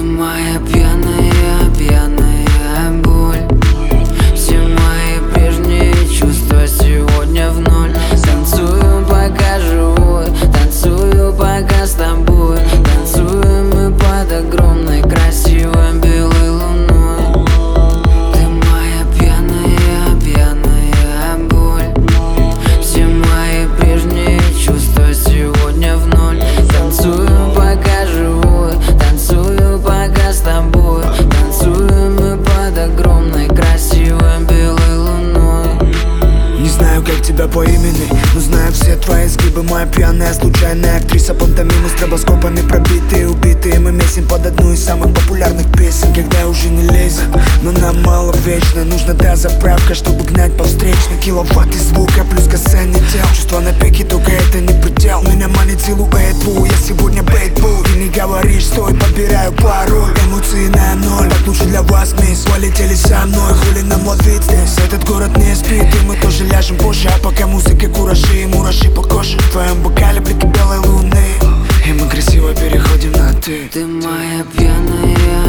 моя пьяная, пьяная боль. Все мои прежние чувства сегодня в ноль. Танцую, пока живой, танцую, пока с тобой. Танцуем мы под огромной красивой белой луной. Ты моя пьяная, пьяная боль. Все мои прежние чувства сегодня в ноль. Танцую, пока живой, танцую, пока с тобой. Танцуем мы под огромной красивой белой луной. Не знаю, как тебя по имени, но знаю все твои изгибы. Моя пьяная, случайная актриса, пантомимы стробоскопами пробитые, убитые. Мы месим под одну из самых популярных песен, когда уже не лезет, но нам мало вечно. Нужна та заправка, чтобы гнать по встречной. Киловатты звука плюс касание тел. Чувства на пике, только это не предел. Меня манит силуэт, я сегодня бейтбул. Ты не говоришь, стой, подбираю пароль. Эмоции на ноль, так лучше для вас, мисс. Полетели со мной, хули нам ловить здесь. Этот город не спит, и мы тоже ляжем позже. А пока музыка куражи, мураши по коже. В твоем бокале блики белой луны, и мы красиво переходим на ты. Ты моя пьяная,